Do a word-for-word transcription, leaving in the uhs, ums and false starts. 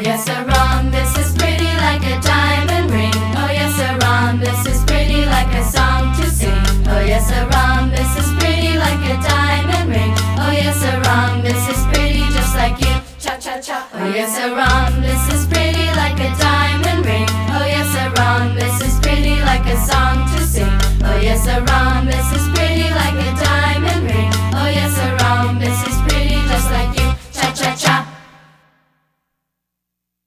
yes, a rhombus is pretty like a diamond ring. Oh yes, a rhombus is pretty like a song to sing. Oh yes, a rhombus is pretty like a diamond ring. Oh yes, a rhombus is pretty just like you. Cha cha cha. Oh yes, a rhombus is pretty like a diamond ring. Oh yes, a rhombus is pretty like a song to sing. Oh yes, a rhombus